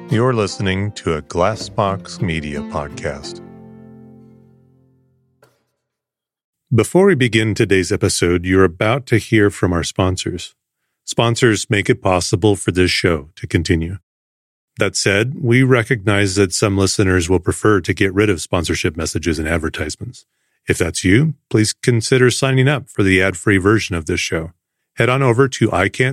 You're listening to a Glassbox Media podcast. Before we begin today's episode, you're about to hear from our sponsors. Sponsors make it possible for this show to continue. That said, we recognize that some listeners will prefer to get rid of sponsorship messages and advertisements. If that's you, please consider signing up for the ad-free version of this show. Head on over to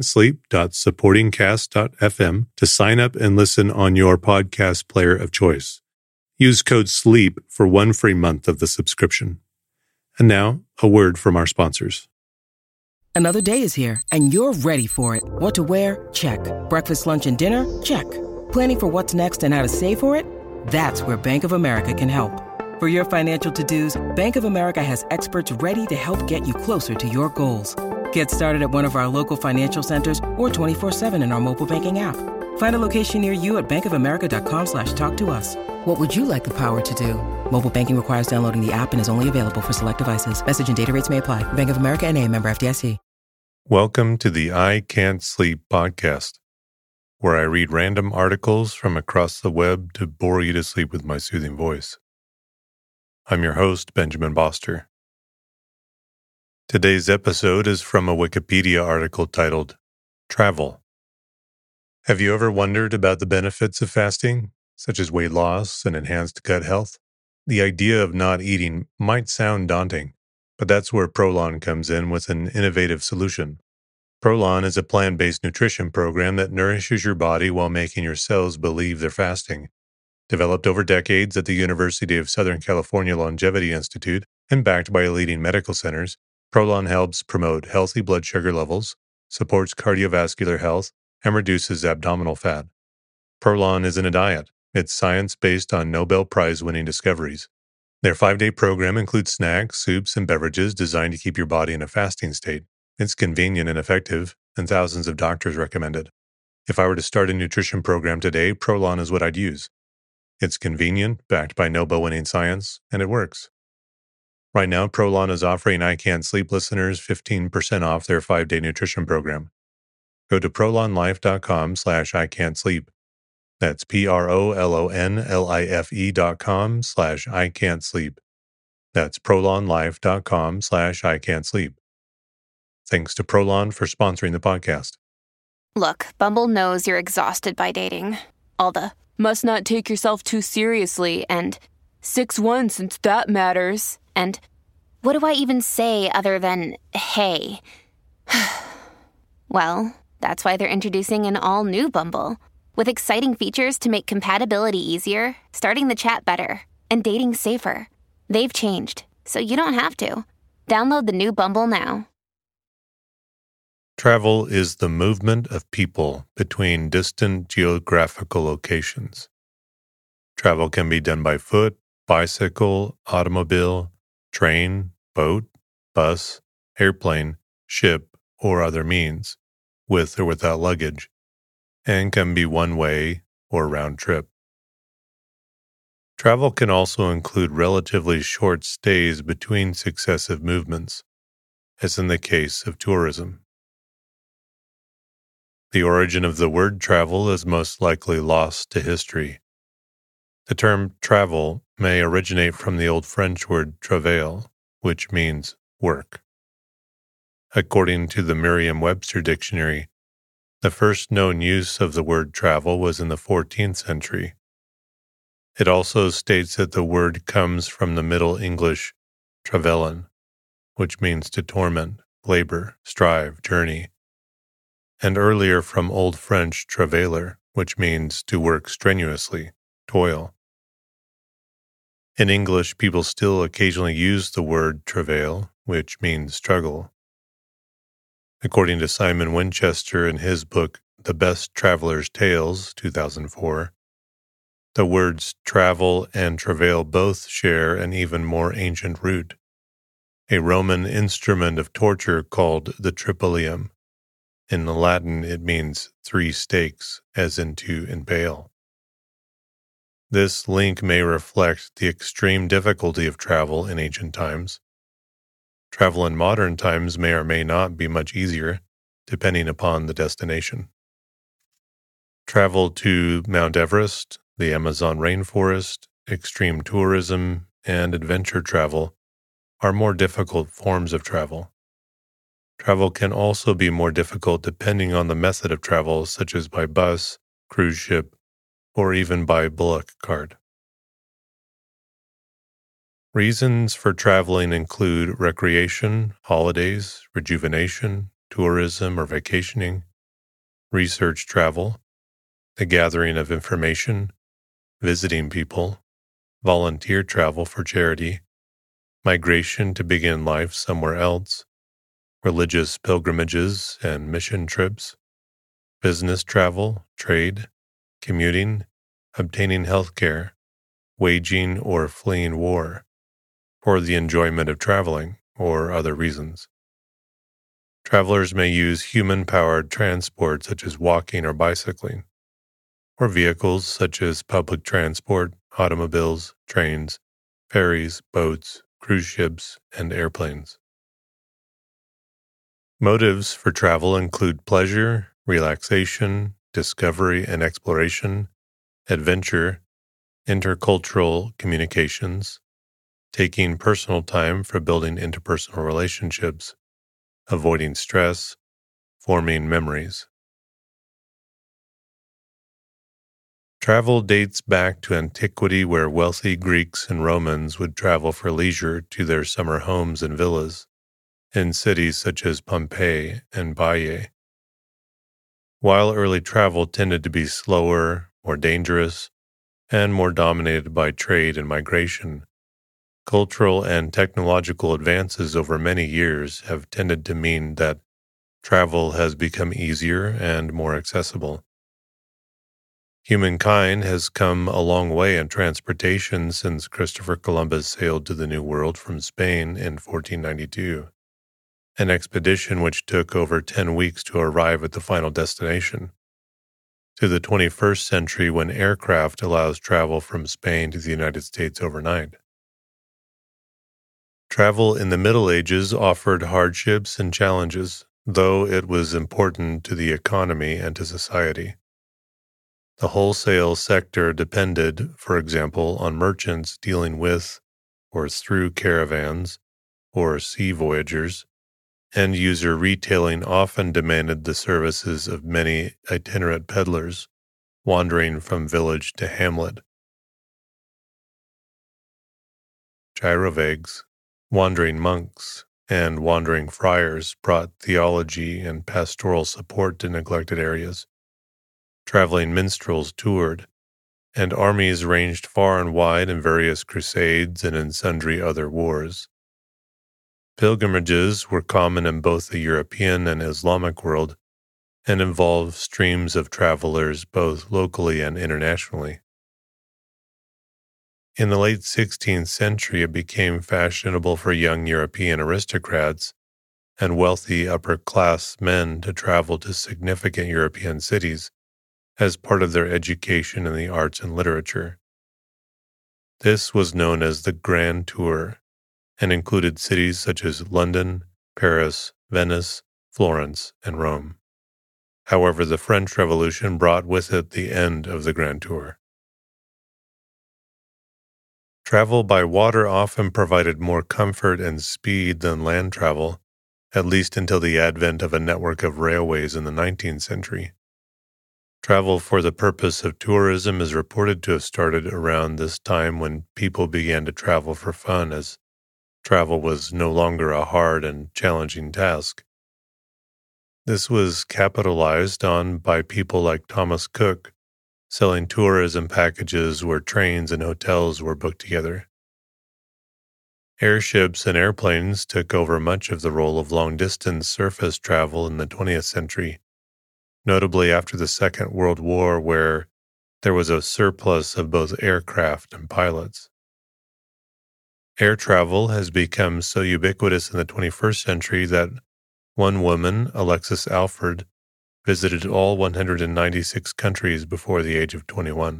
ican'tsleep.supportingcast.fm to sign up and listen on your podcast player of choice. Use code SLEEP for 1 free month of the subscription. And now, a word from our sponsors. Another day is here, and you're ready for it. What to wear? Check. Breakfast, lunch, and dinner? Check. Planning for what's next and how to save for it? That's where Bank of America can help. For your financial to-dos, Bank of America has experts ready to help get you closer to your goals. Get started at one of our local financial centers or 24/7 in our mobile banking app. Find a location near you at bankofamerica.com/talktous. What would you like the power to do? Mobile banking requires downloading the app and is only available for select devices. Message and data rates may apply. Bank of America N.A., member FDIC. Welcome to the I Can't Sleep podcast, where I read random articles from across the web to bore you to sleep with my soothing voice. I'm your host, Benjamin Boster. Today's episode is from a Wikipedia article titled, Travel. Have you ever wondered about the benefits of fasting, such as weight loss and enhanced gut health? The idea of not eating might sound daunting, but that's where Prolon comes in with an innovative solution. Prolon is a plant-based nutrition program that nourishes your body while making your cells believe they're fasting. Developed over decades at the University of Southern California Longevity Institute and backed by leading medical centers, Prolon helps promote healthy blood sugar levels, supports cardiovascular health, and reduces abdominal fat. Prolon isn't a diet. It's science based on Nobel Prize-winning discoveries. Their 5-day program includes snacks, soups, and beverages designed to keep your body in a fasting state. It's convenient and effective, and thousands of doctors recommend it. If I were to start a nutrition program today, Prolon is what I'd use. It's convenient, backed by Nobel-winning science, and it works. Right now, Prolon is offering I Can't Sleep listeners 15% off their 5-day nutrition program. Go to prolonlife.com/ican'tsleep. That's prolonlife.com/ican'tsleep. That's prolonlife.com/ican'tsleep. Thanks to Prolon for sponsoring the podcast. Look, Bumble knows you're exhausted by dating. All the, must not take yourself too seriously, and 6'1" since that matters. And what do I even say other than, hey? Well, that's why they're introducing an all-new Bumble, with exciting features to make compatibility easier, starting the chat better, and dating safer. They've changed, so you don't have to. Download the new Bumble now. Travel is the movement of people between distant geographical locations. Travel can be done by foot, bicycle, automobile, train, boat, bus, airplane, ship, or other means, with or without luggage, and can be one-way or round trip. Travel can also include relatively short stays between successive movements, as in the case of tourism. The origin of the word travel is most likely lost to history. The term travel may originate from the Old French word travail, which means work. According to the Merriam-Webster dictionary, the first known use of the word travel was in the 14th century. It also states that the word comes from the Middle English travellen, which means to torment, labor, strive, journey, and earlier from Old French travailler, which means to work strenuously, toil. In English, people still occasionally use the word travail, which means struggle. According to Simon Winchester in his book, The Best Traveler's Tales, 2004, the words travel and travail both share an even more ancient root, a Roman instrument of torture called the tripalium. In the Latin, it means 3 stakes, as in to impale. This link may reflect the extreme difficulty of travel in ancient times. Travel in modern times may or may not be much easier, depending upon the destination. Travel to Mount Everest, the Amazon rainforest, extreme tourism, and adventure travel are more difficult forms of travel. Travel can also be more difficult depending on the method of travel, such as by bus, cruise ship, or even by bullock cart. Reasons for traveling include recreation, holidays, rejuvenation, tourism or vacationing, research travel, the gathering of information, visiting people, volunteer travel for charity, migration to begin life somewhere else, religious pilgrimages and mission trips, business travel, trade, commuting, obtaining health care, waging or fleeing war, for the enjoyment of traveling, or other reasons. Travelers may use human-powered transport such as walking or bicycling, or vehicles such as public transport, automobiles, trains, ferries, boats, cruise ships, and airplanes. Motives for travel include pleasure, relaxation, discovery and exploration, adventure, intercultural communications, taking personal time for building interpersonal relationships, avoiding stress, forming memories. Travel dates back to antiquity, where wealthy Greeks and Romans would travel for leisure to their summer homes and villas in cities such as Pompeii and Baiae. While early travel tended to be slower, more dangerous, and more dominated by trade and migration, cultural and technological advances over many years have tended to mean that travel has become easier and more accessible. Humankind has come a long way in transportation since Christopher Columbus sailed to the New World from Spain in 1492, an expedition which took over 10 weeks to arrive at the final destination, to the 21st century when aircraft allows travel from Spain to the United States overnight. Travel in the Middle Ages offered hardships and challenges, though it was important to the economy and to society. The wholesale sector depended, for example, on merchants dealing with or through caravans or sea voyagers. End-user retailing often demanded the services of many itinerant peddlers, wandering from village to hamlet. Gyrovagues, wandering monks, and wandering friars brought theology and pastoral support to neglected areas. Traveling minstrels toured, and armies ranged far and wide in various crusades and in sundry other wars. Pilgrimages were common in both the European and Islamic world and involved streams of travelers both locally and internationally. In the late 16th century, it became fashionable for young European aristocrats and wealthy upper-class men to travel to significant European cities as part of their education in the arts and literature. This was known as the Grand Tour and included cities such as London, Paris, Venice, Florence, and Rome. However, the French Revolution brought with it the end of the Grand Tour. Travel by water often provided more comfort and speed than land travel, at least until the advent of a network of railways in the 19th century. Travel for the purpose of tourism is reported to have started around this time when people began to travel for fun, as travel was no longer a hard and challenging task. This was capitalized on by people like Thomas Cook, selling tourism packages where trains and hotels were booked together. Airships and airplanes took over much of the role of long-distance surface travel in the 20th century, notably after the Second World War, where there was a surplus of both aircraft and pilots. Air travel has become so ubiquitous in the 21st century that one woman, Alexis Alford, visited all 196 countries before the age of 21.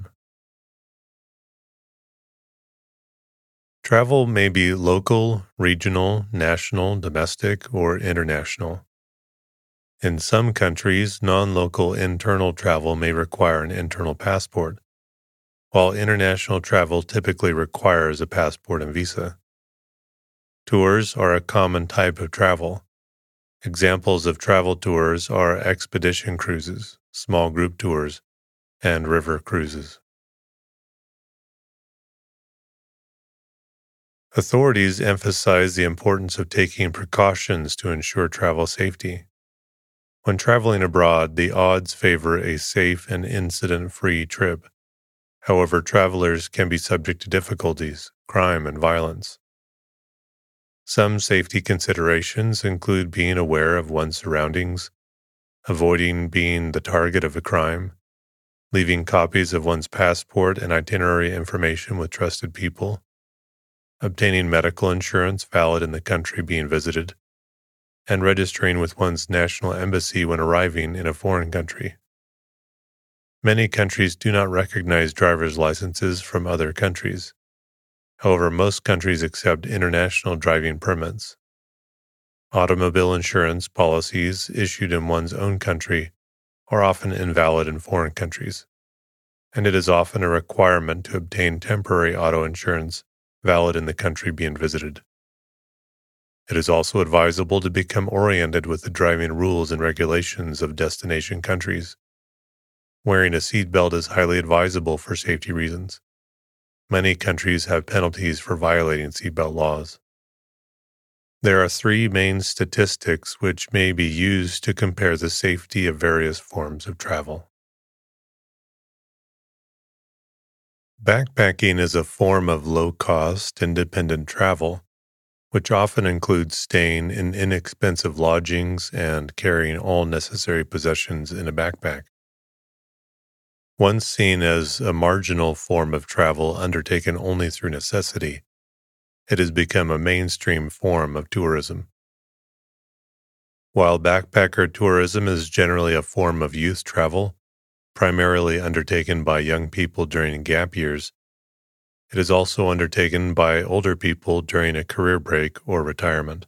Travel may be local, regional, national, domestic, or international. In some countries, non-local internal travel may require an internal passport, while international travel typically requires a passport and visa. Tours are a common type of travel. Examples of travel tours are expedition cruises, small group tours, and river cruises. Authorities emphasize the importance of taking precautions to ensure travel safety. When traveling abroad, the odds favor a safe and incident-free trip. However, travelers can be subject to difficulties, crime, and violence. Some safety considerations include being aware of one's surroundings, avoiding being the target of a crime, leaving copies of one's passport and itinerary information with trusted people, obtaining medical insurance valid in the country being visited, and registering with one's national embassy when arriving in a foreign country. Many countries do not recognize driver's licenses from other countries. However, most countries accept international driving permits. Automobile insurance policies issued in one's own country are often invalid in foreign countries, and it is often a requirement to obtain temporary auto insurance valid in the country being visited. It is also advisable to become oriented with the driving rules and regulations of destination countries. Wearing a seatbelt is highly advisable for safety reasons. Many countries have penalties for violating seatbelt laws. There are 3 main statistics which may be used to compare the safety of various forms of travel. Backpacking is a form of low-cost, independent travel, which often includes staying in inexpensive lodgings and carrying all necessary possessions in a backpack. Once seen as a marginal form of travel undertaken only through necessity, it has become a mainstream form of tourism. While backpacker tourism is generally a form of youth travel, primarily undertaken by young people during gap years, it is also undertaken by older people during a career break or retirement.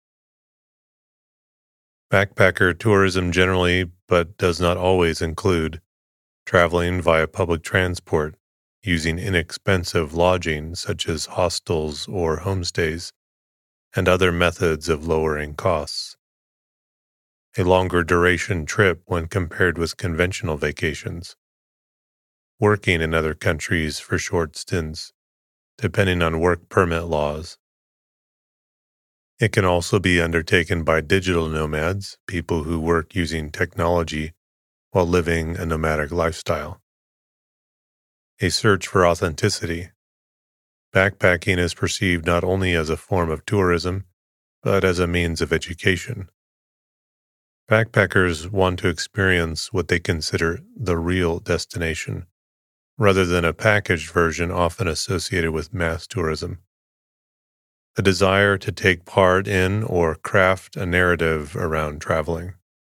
Backpacker tourism generally, but does not always, include traveling via public transport, using inexpensive lodging such as hostels or homestays, and other methods of lowering costs. A longer duration trip when compared with conventional vacations. Working in other countries for short stints, depending on work permit laws. It can also be undertaken by digital nomads, people who work using technology while living a nomadic lifestyle. A search for authenticity. Backpacking is perceived not only as a form of tourism, but as a means of education. Backpackers want to experience what they consider the real destination, rather than a packaged version often associated with mass tourism. The desire to take part in or craft a narrative around traveling.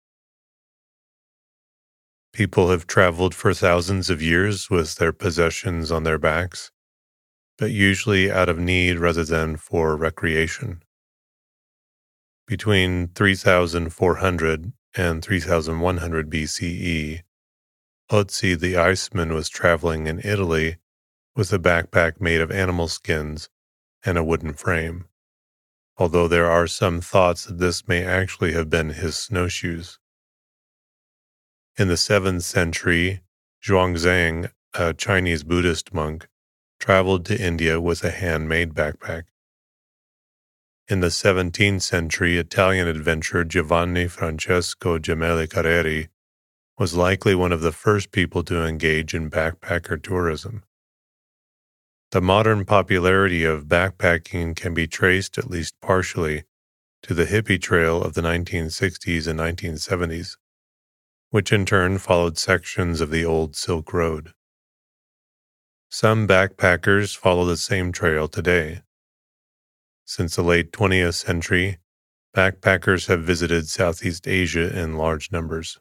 People have traveled for thousands of years with their possessions on their backs, but usually out of need rather than for recreation. Between 3400 and 3100 BCE, Otzi the Iceman was traveling in Italy with a backpack made of animal skins and a wooden frame, although there are some thoughts that this may actually have been his snowshoes. In the 7th century, Zhuangzang, a Chinese Buddhist monk, traveled to India with a handmade backpack. In the 17th century, Italian adventurer Giovanni Francesco Gemelli Carreri was likely one of the first people to engage in backpacker tourism. The modern popularity of backpacking can be traced, at least partially, to the hippie trail of the 1960s and 1970s, which in turn followed sections of the old Silk Road. Some backpackers follow the same trail today. Since the late 20th century, backpackers have visited Southeast Asia in large numbers.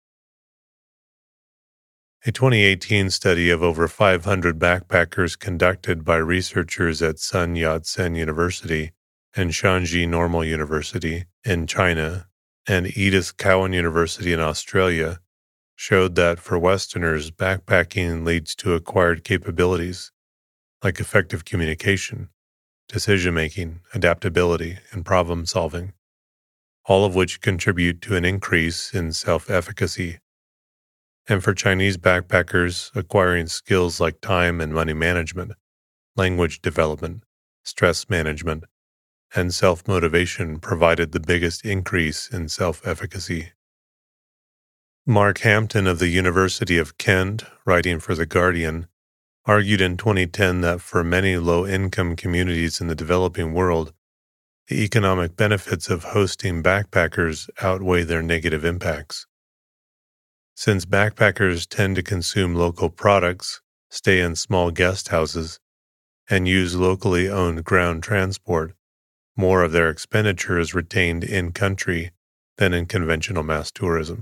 A 2018 study of over 500 backpackers conducted by researchers at Sun Yat-sen University and Shanxi Normal University in China and Edith Cowan University in Australia showed that for Westerners, backpacking leads to acquired capabilities like effective communication, decision-making, adaptability, and problem-solving, all of which contribute to an increase in self-efficacy. And for Chinese backpackers, acquiring skills like time and money management, language development, stress management, and self-motivation provided the biggest increase in self-efficacy. Mark Hampton of the University of Kent, writing for The Guardian, argued in 2010 that for many low-income communities in the developing world, the economic benefits of hosting backpackers outweigh their negative impacts. Since backpackers tend to consume local products, stay in small guest houses, and use locally owned ground transport, more of their expenditure is retained in-country than in conventional mass tourism.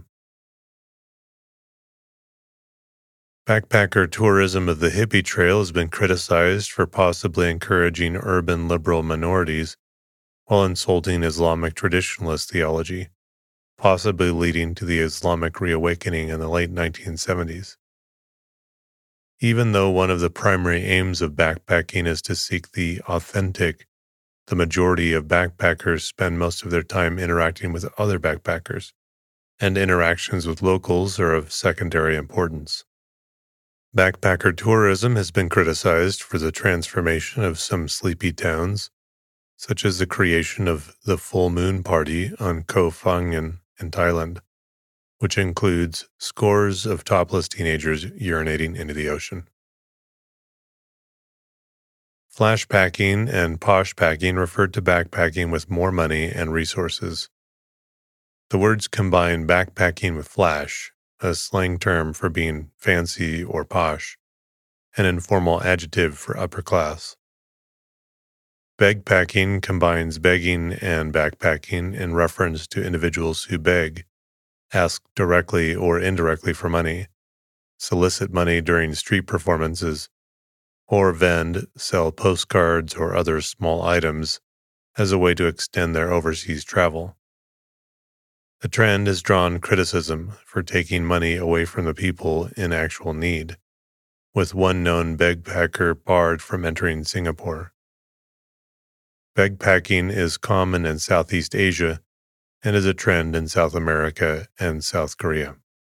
Backpacker tourism of the hippie trail has been criticized for possibly encouraging urban liberal minorities while insulting Islamic traditionalist theology, possibly leading to the Islamic reawakening in the late 1970s. Even though one of the primary aims of backpacking is to seek the authentic, the majority of backpackers spend most of their time interacting with other backpackers, and interactions with locals are of secondary importance. Backpacker tourism has been criticized for the transformation of some sleepy towns, such as the creation of the Full Moon Party on Koh Phangan in Thailand, which includes scores of topless teenagers urinating into the ocean. Flashpacking and poshpacking referred to backpacking with more money and resources. The words combine backpacking with flash, a slang term for being fancy or posh, an informal adjective for upper class. Begpacking combines begging and backpacking in reference to individuals who beg, ask directly or indirectly for money, solicit money during street performances, or vend, sell postcards or other small items as a way to extend their overseas travel. The trend has drawn criticism for taking money away from the people in actual need, with one known bagpacker barred from entering Singapore. Bagpacking is common in Southeast Asia and is a trend in South America and South Korea.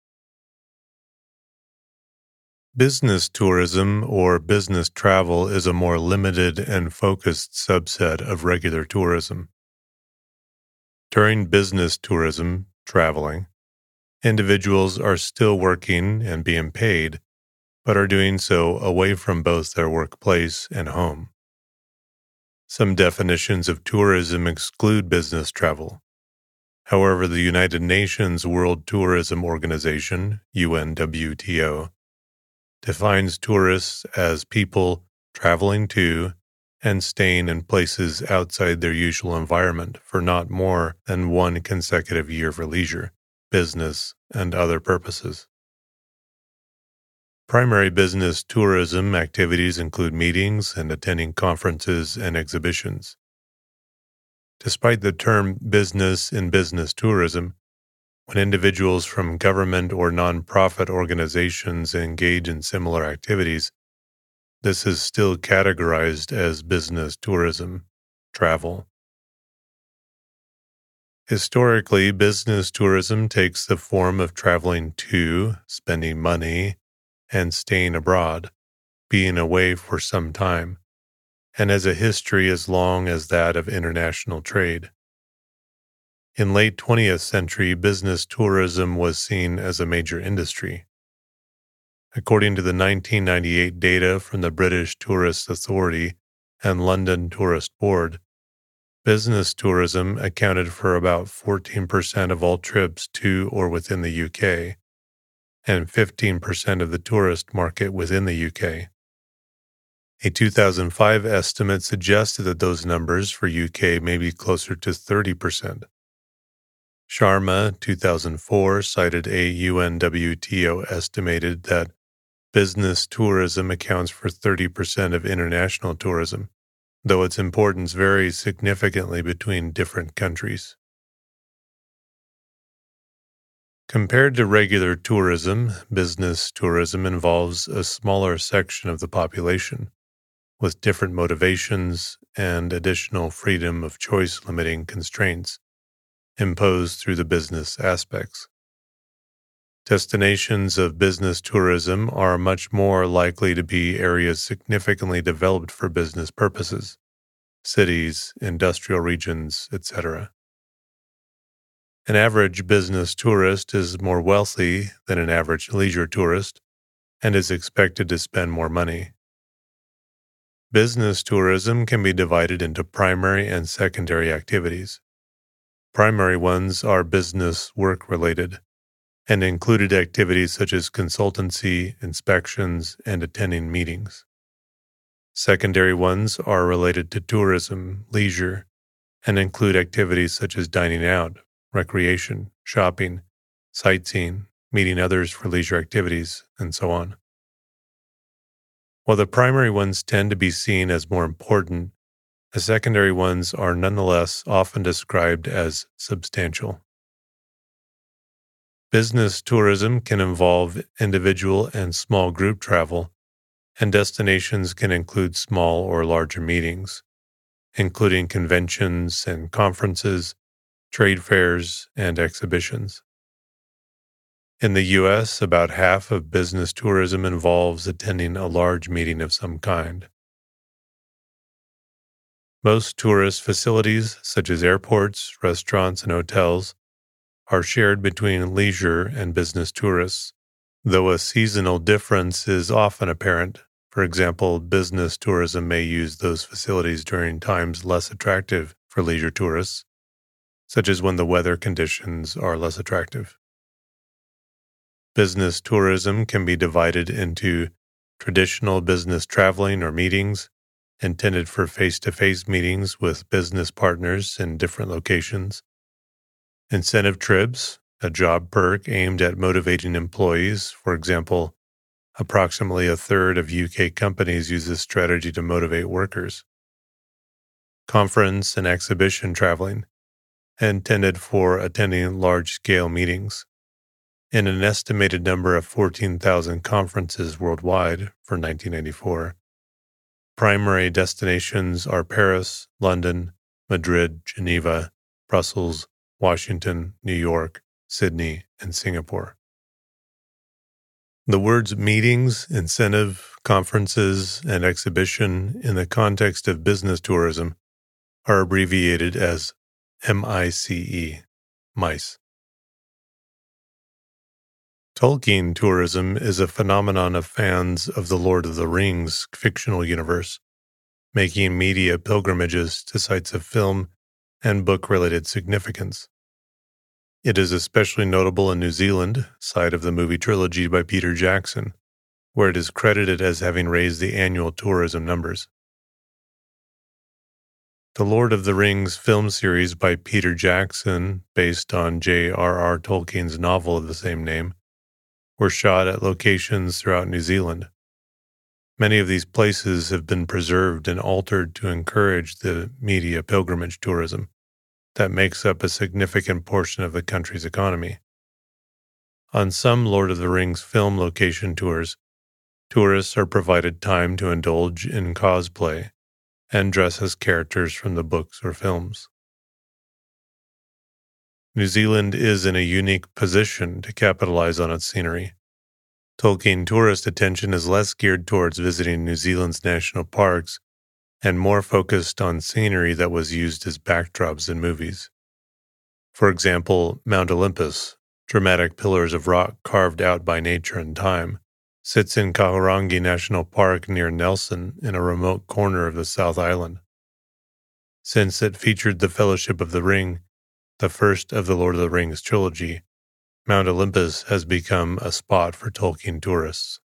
Business tourism or business travel is a more limited and focused subset of regular tourism. During business tourism, traveling, individuals are still working and being paid, but are doing so away from both their workplace and home. Some definitions of tourism exclude business travel. However, the United Nations World Tourism Organization, UNWTO, defines tourists as people traveling to and staying in places outside their usual environment for not more than one consecutive year for leisure, business, and other purposes. Primary business tourism activities include meetings and attending conferences and exhibitions. Despite the term business in business tourism, when individuals from government or nonprofit organizations engage in similar activities, this is still categorized as business tourism, travel. Historically, business tourism takes the form of traveling to, spending money, and staying abroad, being away for some time, and has a history as long as that of international trade. In late 20th century, business tourism was seen as a major industry. According to the 1998 data from the British Tourist Authority and London Tourist Board, business tourism accounted for about 14% of all trips to or within the UK, and 15% of the tourist market within the UK. A 2005 estimate suggested that those numbers for UK may be closer to 30%. Sharma, 2004, cited a UNWTO estimated that business tourism accounts for 30% of international tourism, though its importance varies significantly between different countries. Compared to regular tourism, business tourism involves a smaller section of the population, with different motivations and additional freedom of choice limiting constraints imposed through the business aspects. Destinations of business tourism are much more likely to be areas significantly developed for business purposes, cities, industrial regions, etc. An average business tourist is more wealthy than an average leisure tourist and is expected to spend more money. Business tourism can be divided into primary and secondary activities. Primary ones are business work-related and included activities such as consultancy, inspections, and attending meetings. Secondary ones are related to tourism, leisure, and include activities such as dining out, recreation, shopping, sightseeing, meeting others for leisure activities, and so on. While the primary ones tend to be seen as more important, the secondary ones are nonetheless often described as substantial. Business tourism can involve individual and small group travel, and destinations can include small or larger meetings, including conventions and conferences, trade fairs, and exhibitions. In the U.S., about half of business tourism involves attending a large meeting of some kind. Most tourist facilities, such as airports, restaurants, and hotels, are shared between leisure and business tourists, though a seasonal difference is often apparent. For example, business tourism may use those facilities during times less attractive for leisure tourists, such as when the weather conditions are less attractive. Business tourism can be divided into traditional business traveling or meetings, intended for face-to-face meetings with business partners in different locations, incentive trips, a job perk aimed at motivating employees. For example, approximately a third of UK companies use this strategy to motivate workers. Conference and exhibition traveling, intended for attending large-scale meetings. In an estimated number of 14,000 conferences worldwide for 1994, primary destinations are Paris, London, Madrid, Geneva, Brussels, Washington, New York, Sydney, and Singapore. The words meetings, incentive, conferences, and exhibition in the context of business tourism are abbreviated as MICE, MICE. Tolkien tourism is a phenomenon of fans of the Lord of the Rings fictional universe, making media pilgrimages to sites of film and book-related significance. It is especially notable in New Zealand, site of the movie trilogy by Peter Jackson, where it is credited as having raised the annual tourism numbers. The Lord of the Rings film series by Peter Jackson, based on J.R.R. Tolkien's novel of the same name, were shot at locations throughout New Zealand. Many of these places have been preserved and altered to encourage the media pilgrimage tourism that makes up a significant portion of the country's economy. On some Lord of the Rings film location tours, tourists are provided time to indulge in cosplay and dress as characters from the books or films. New Zealand is in a unique position to capitalize on its scenery. Tolkien tourist attention is less geared towards visiting New Zealand's national parks and more focused on scenery that was used as backdrops in movies. For example, Mount Olympus, dramatic pillars of rock carved out by nature and time, sits in Kahurangi National Park near Nelson in a remote corner of the South Island. Since it featured the Fellowship of the Ring, the first of the Lord of the Rings trilogy, Mount Olympus has become a spot for Tolkien tourists.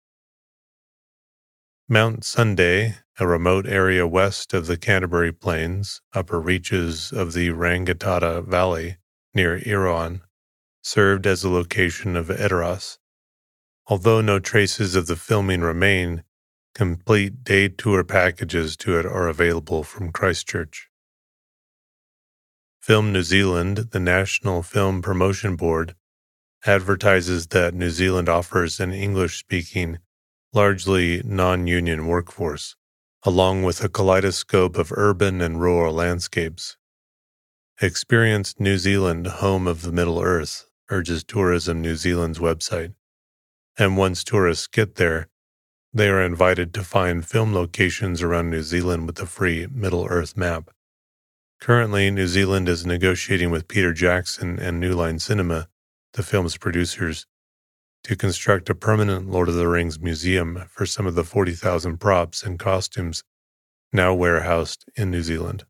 Mount Sunday, a remote area west of the Canterbury Plains, upper reaches of the Rangitata Valley near Irrawaddy, served as the location of Edoras. Although no traces of the filming remain, complete day tour packages to it are available from Christchurch. Film New Zealand, the National Film Promotion Board, advertises that New Zealand offers an English-speaking, largely non-union workforce, along with a kaleidoscope of urban and rural landscapes. Experience New Zealand, home of the Middle Earth, urges Tourism New Zealand's website. And once tourists get there, they are invited to find film locations around New Zealand with a free Middle Earth map. Currently, New Zealand is negotiating with Peter Jackson and New Line Cinema, the film's producers, to construct a permanent Lord of the Rings museum for some of the 40,000 props and costumes now warehoused in New Zealand.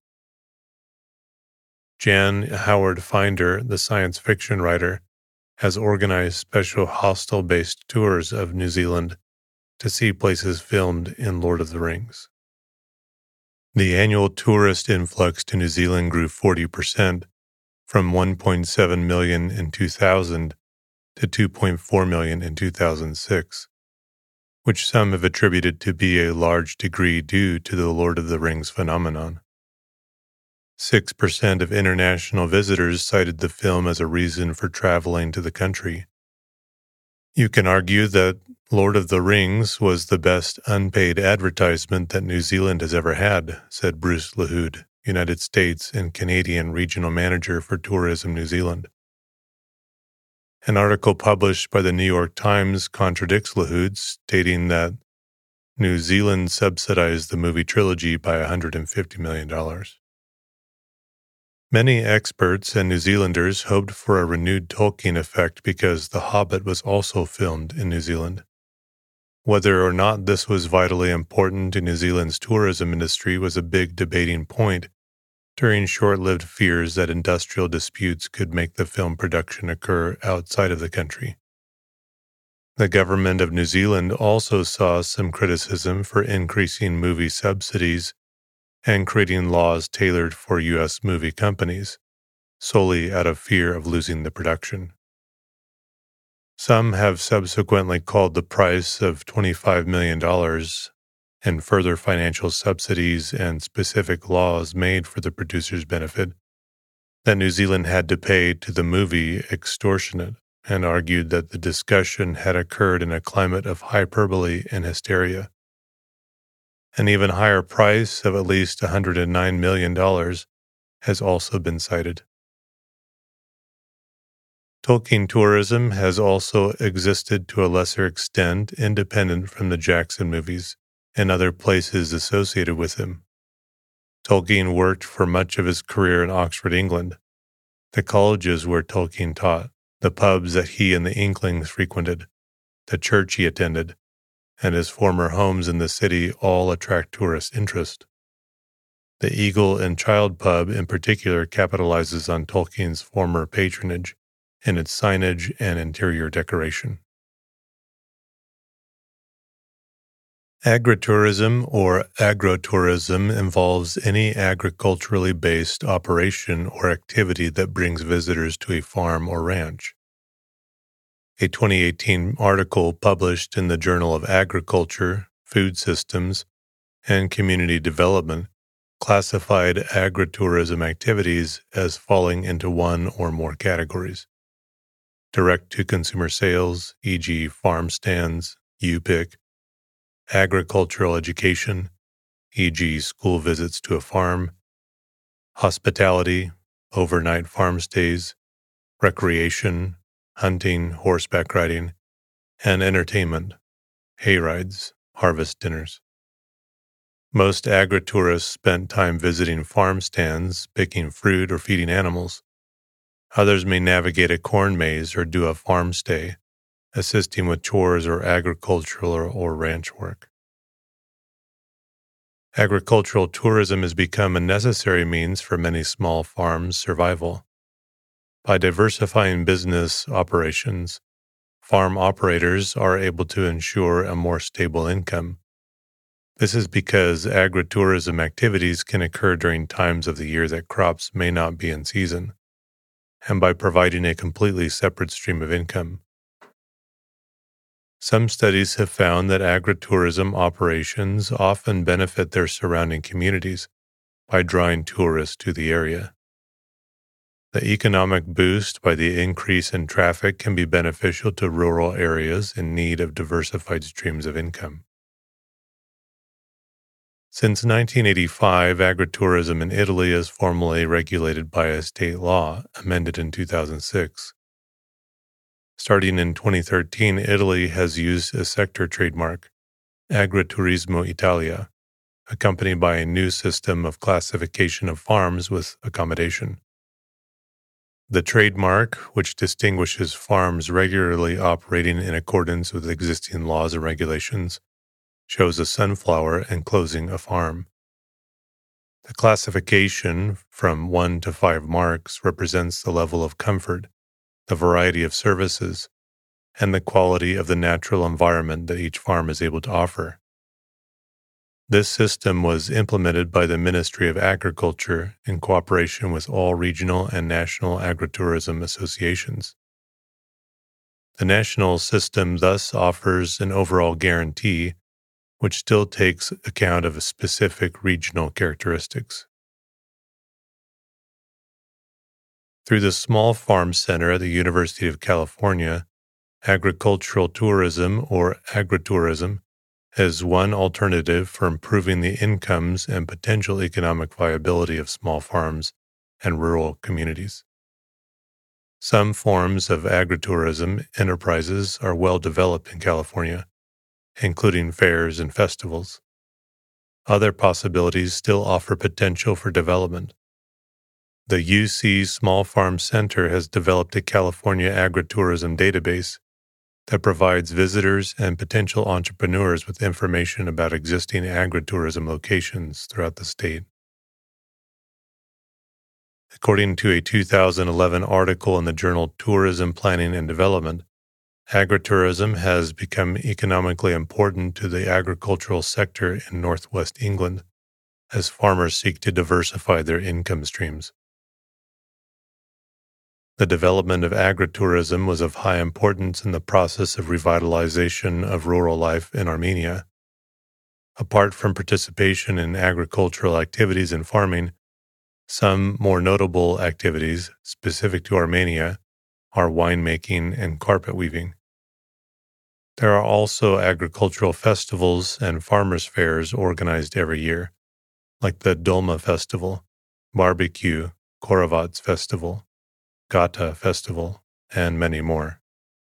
Jan Howard Finder, the science fiction writer, has organized special hostel-based tours of New Zealand to see places filmed in Lord of the Rings. The annual tourist influx to New Zealand grew 40%, from 1.7 million in 2000 to 2.4 million in 2006, which some have attributed to be a large degree due to the Lord of the Rings phenomenon. 6% of international visitors cited the film as a reason for traveling to the country. You can argue that Lord of the Rings was the best unpaid advertisement that New Zealand has ever had, said Bruce Lahoud, United States and Canadian Regional Manager for Tourism New Zealand. An article published by the New York Times contradicts Lahoud, stating that New Zealand subsidized the movie trilogy by $150 million. Many experts and New Zealanders hoped for a renewed Tolkien effect because The Hobbit was also filmed in New Zealand. Whether or not this was vitally important to New Zealand's tourism industry was a big debating point during short-lived fears that industrial disputes could make the film production occur outside of the country. The government of New Zealand also saw some criticism for increasing movie subsidies and creating laws tailored for U.S. movie companies, solely out of fear of losing the production. Some have subsequently called the price of $25 million and further financial subsidies and specific laws made for the producer's benefit that New Zealand had to pay to the movie extortionate, and argued that the discussion had occurred in a climate of hyperbole and hysteria. An even higher price of at least $109 million has also been cited. Tolkien tourism has also existed to a lesser extent independent from the Jackson movies and other places associated with him. Tolkien worked for much of his career in Oxford, England, the colleges where Tolkien taught, the pubs that he and the Inklings frequented, the church he attended, and his former homes in the city all attract tourist interest. The Eagle and Child pub in particular capitalizes on Tolkien's former patronage in its signage and interior decoration. Agritourism or agrotourism involves any agriculturally based operation or activity that brings visitors to a farm or ranch. A 2018 article published in the Journal of Agriculture, Food Systems, and Community Development classified agritourism activities as falling into one or more categories: direct-to-consumer sales, e.g. farm stands, U-Pick; agricultural education, e.g. school visits to a farm; hospitality, overnight farm stays; recreation, hunting, horseback riding; and entertainment, hay rides, harvest dinners. Most agritourists spent time visiting farm stands, picking fruit, or feeding animals. Others may navigate a corn maze or do a farm stay, assisting with chores or agricultural or ranch work. Agricultural tourism has become a necessary means for many small farms' survival. By diversifying business operations, farm operators are able to ensure a more stable income. This is because agritourism activities can occur during times of the year that crops may not be in season, and by providing a completely separate stream of income. Some studies have found that agritourism operations often benefit their surrounding communities by drawing tourists to the area. The economic boost by the increase in traffic can be beneficial to rural areas in need of diversified streams of income. Since 1985, agritourism in Italy is formally regulated by a state law amended in 2006. Starting in 2013, Italy has used a sector trademark, Agriturismo Italia, accompanied by a new system of classification of farms with accommodation. The trademark, which distinguishes farms regularly operating in accordance with existing laws and regulations, shows a sunflower enclosing a farm. The classification from 1 to 5 marks represents the level of comfort, the variety of services, and the quality of the natural environment that each farm is able to offer. This system was implemented by the Ministry of Agriculture in cooperation with all regional and national agritourism associations. The national system thus offers an overall guarantee, which still takes account of specific regional characteristics. Through the Small Farm Center at the University of California, agricultural tourism, or agritourism, is one alternative for improving the incomes and potential economic viability of small farms and rural communities. Some forms of agritourism enterprises are well developed in California, including fairs and festivals. Other possibilities still offer potential for development. The UC Small Farm Center has developed a California agritourism database that provides visitors and potential entrepreneurs with information about existing agritourism locations throughout the state. According to a 2011 article in the journal Tourism Planning and Development, agritourism has become economically important to the agricultural sector in northwest England as farmers seek to diversify their income streams. The development of agritourism was of high importance in the process of revitalization of rural life in Armenia. Apart from participation in agricultural activities and farming, some more notable activities specific to Armenia are winemaking and carpet weaving. There are also agricultural festivals and farmers' fairs organized every year, like the Dolma Festival, Barbecue, Korovats Festival, Gata Festival, and many more.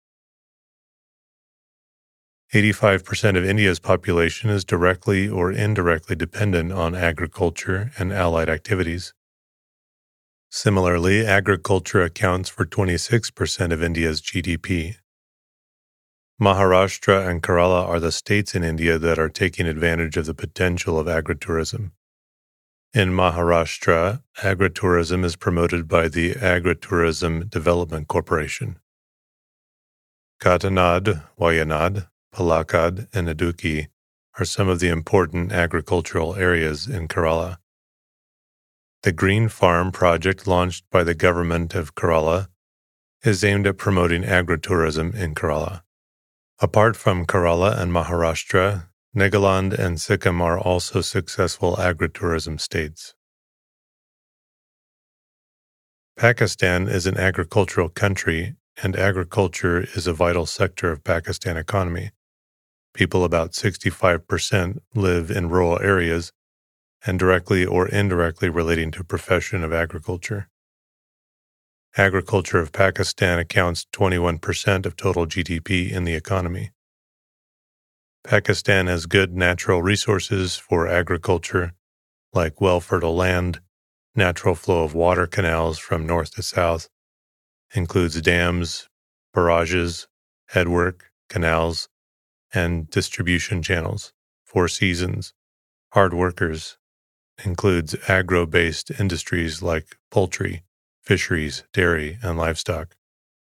85% of India's population is directly or indirectly dependent on agriculture and allied activities. Similarly, agriculture accounts for 26% of India's GDP. Maharashtra and Kerala are the states in India that are taking advantage of the potential of agritourism. In Maharashtra, agritourism is promoted by the Agritourism Development Corporation. Katanad, Wayanad, Palakkad, and Idukki are some of the important agricultural areas in Kerala. The Green Farm project launched by the government of Kerala is aimed at promoting agritourism in Kerala. Apart from Kerala and Maharashtra, Nagaland and Sikkim are also successful agritourism states. Pakistan is an agricultural country, and agriculture is a vital sector of Pakistan economy. People about 65% live in rural areas and directly or indirectly relating to profession of agriculture. Agriculture of Pakistan accounts 21% of total GDP in the economy. Pakistan has good natural resources for agriculture, like well-fertile land, natural flow of water canals from north to south, includes dams, barrages, headwork, canals, and distribution channels, 4 seasons, hard workers, includes agro-based industries like poultry, fisheries, dairy, and livestock.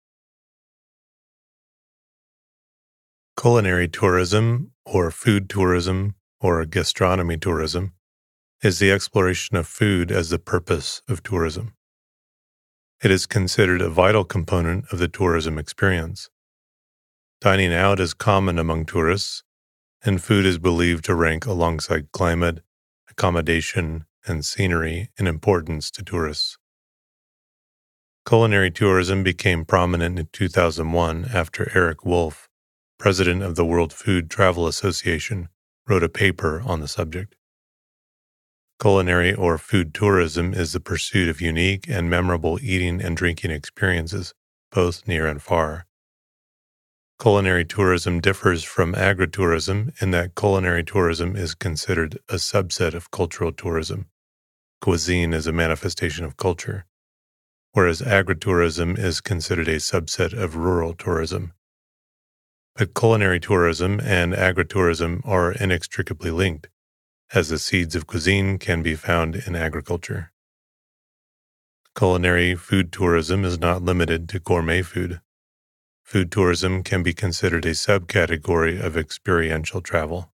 Culinary tourism, or food tourism, or gastronomy tourism, is the exploration of food as the purpose of tourism. It is considered a vital component of the tourism experience. Dining out is common among tourists, and food is believed to rank alongside climate, accommodation, and scenery in importance to tourists. Culinary tourism became prominent in 2001 after Eric Wolf, president of the World Food Travel Association, wrote a paper on the subject. Culinary or food tourism is the pursuit of unique and memorable eating and drinking experiences, both near and far. Culinary tourism differs from agritourism in that culinary tourism is considered a subset of cultural tourism. Cuisine is a manifestation of culture, whereas agritourism is considered a subset of rural tourism. But culinary tourism and agritourism are inextricably linked, as the seeds of cuisine can be found in agriculture. Culinary food tourism is not limited to gourmet food. Food tourism can be considered a subcategory of experiential travel.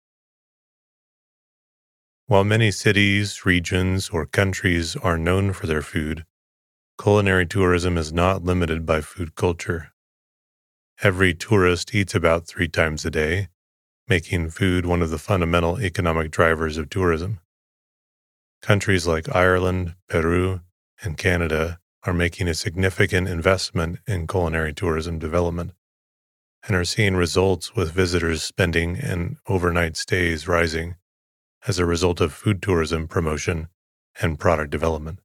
While many cities, regions, or countries are known for their food, culinary tourism is not limited by food culture. Every tourist eats about 3 times a day, making food one of the fundamental economic drivers of tourism. Countries like Ireland, Peru, and Canada are making a significant investment in culinary tourism development and are seeing results with visitors spending and overnight stays rising as a result of food tourism promotion and product development.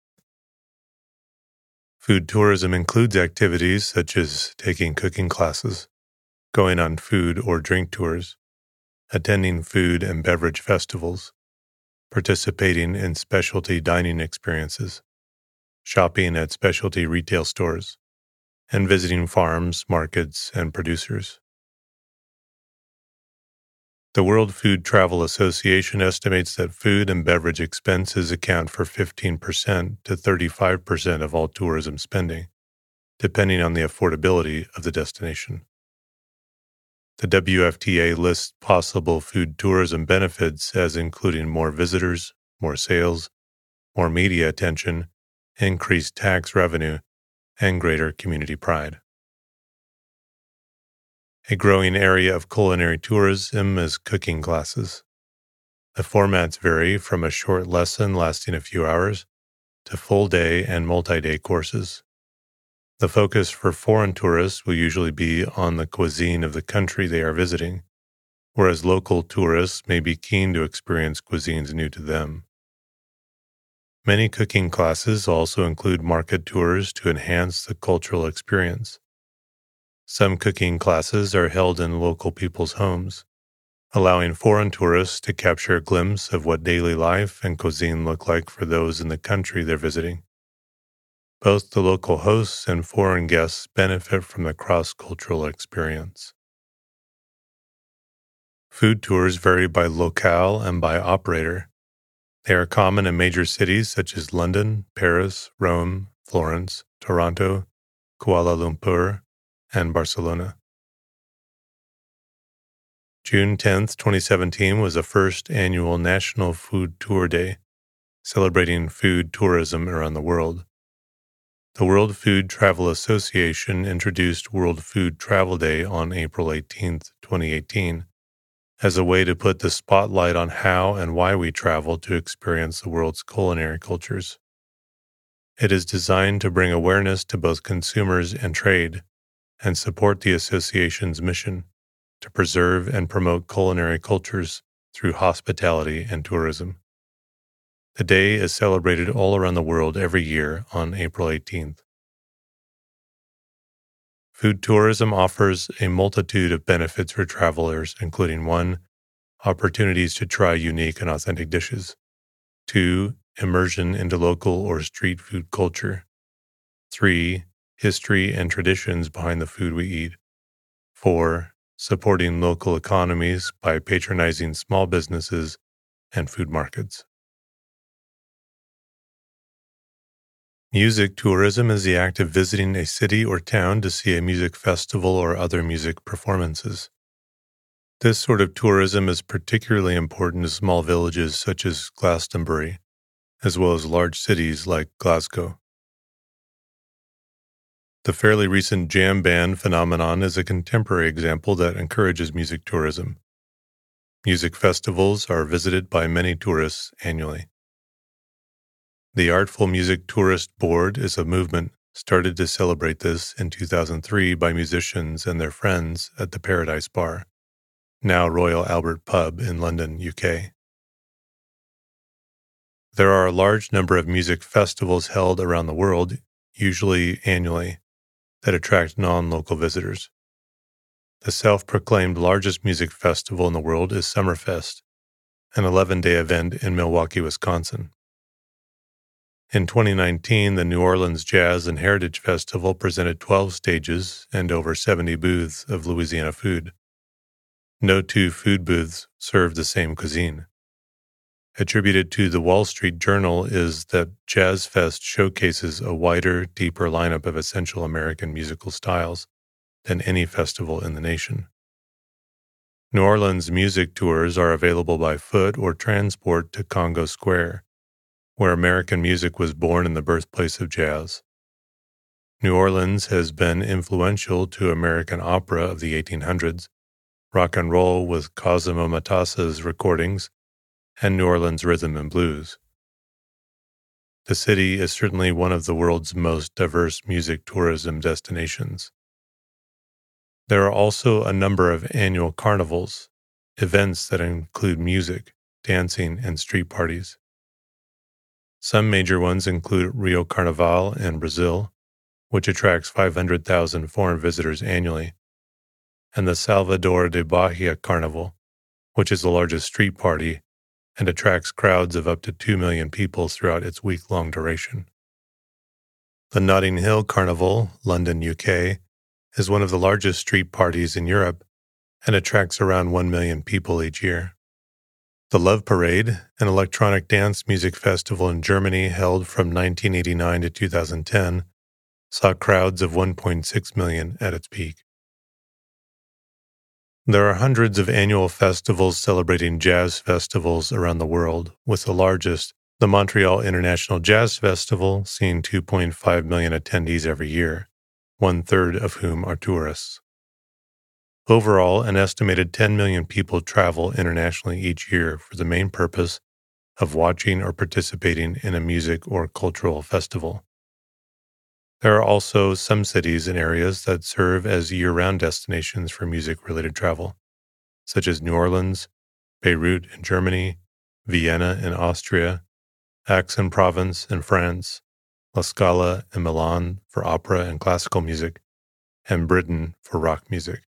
Food tourism includes activities such as taking cooking classes, going on food or drink tours, attending food and beverage festivals, participating in specialty dining experiences, shopping at specialty retail stores, and visiting farms, markets, and producers. The World Food Travel Association estimates that food and beverage expenses account for 15% to 35% of all tourism spending, depending on the affordability of the destination. The WFTA lists possible food tourism benefits as including more visitors, more sales, more media attention, increased tax revenue, and greater community pride. A growing area of culinary tourism is cooking classes. The formats vary from a short lesson lasting a few hours to full-day and multi-day courses. The focus for foreign tourists will usually be on the cuisine of the country they are visiting, whereas local tourists may be keen to experience cuisines new to them. Many cooking classes also include market tours to enhance the cultural experience. Some cooking classes are held in local people's homes, allowing foreign tourists to capture a glimpse of what daily life and cuisine look like for those in the country they're visiting. Both the local hosts and foreign guests benefit from the cross-cultural experience. Food tours vary by locale and by operator. They are common in major cities such as London, Paris, Rome, Florence, Toronto, Kuala Lumpur, and Barcelona. June 10, 2017 was the first annual National Food Tour Day, celebrating food tourism around the world. The World Food Travel Association introduced World Food Travel Day on April 18, 2018, as a way to put the spotlight on how and why we travel to experience the world's culinary cultures. It is designed to bring awareness to both consumers and trade, and support the association's mission to preserve and promote culinary cultures through hospitality and tourism. The day is celebrated all around the world every year on April 18th. Food tourism offers a multitude of benefits for travelers, including 1. Opportunities to try unique and authentic dishes. 2. Immersion into local or street food culture. 3. History and traditions behind the food we eat. 4. Supporting local economies by patronizing small businesses and food markets. Music tourism is the act of visiting a city or town to see a music festival or other music performances. This sort of tourism is particularly important to small villages such as Glastonbury, as well as large cities like Glasgow. The fairly recent jam band phenomenon is a contemporary example that encourages music tourism. Music festivals are visited by many tourists annually. The Artful Music Tourist Board is a movement started to celebrate this in 2003 by musicians and their friends at the Paradise Bar, now Royal Albert Pub in London, UK. There are a large number of music festivals held around the world, usually annually, that attract non-local visitors. The self-proclaimed largest music festival in the world is Summerfest, an 11-day event in Milwaukee, Wisconsin. In 2019, the New Orleans Jazz and Heritage Festival presented 12 stages and over 70 booths of Louisiana food. No two food booths serve the same cuisine. Attributed to the Wall Street Journal is that Jazz Fest showcases a wider, deeper lineup of essential American musical styles than any festival in the nation. New Orleans music tours are available by foot or transport to Congo Square, where American music was born in the birthplace of jazz. New Orleans has been influential to American opera of the 1800s, rock and roll with Cosimo Matassa's recordings, and New Orleans rhythm and blues. The city is certainly one of the world's most diverse music tourism destinations. There are also a number of annual carnivals, events that include music, dancing, and street parties. Some major ones include Rio Carnaval in Brazil, which attracts 500,000 foreign visitors annually, and the Salvador de Bahia Carnival, which is the largest street party and attracts crowds of up to 2 million people throughout its week-long duration. The Notting Hill Carnival, London, UK, is one of the largest street parties in Europe and attracts around 1 million people each year. The Love Parade, an electronic dance music festival in Germany held from 1989 to 2010, saw crowds of 1.6 million at its peak. There are hundreds of annual festivals celebrating jazz festivals around the world, with the largest, the Montreal International Jazz Festival, seeing 2.5 million attendees every year, 1/3 of whom are tourists. Overall, an estimated 10 million people travel internationally each year for the main purpose of watching or participating in a music or cultural festival. There are also some cities and areas that serve as year-round destinations for music-related travel, such as New Orleans, Beirut in Germany, Vienna in Austria, Aix-en-Provence in France, La Scala in Milan for opera and classical music, and Britain for rock music.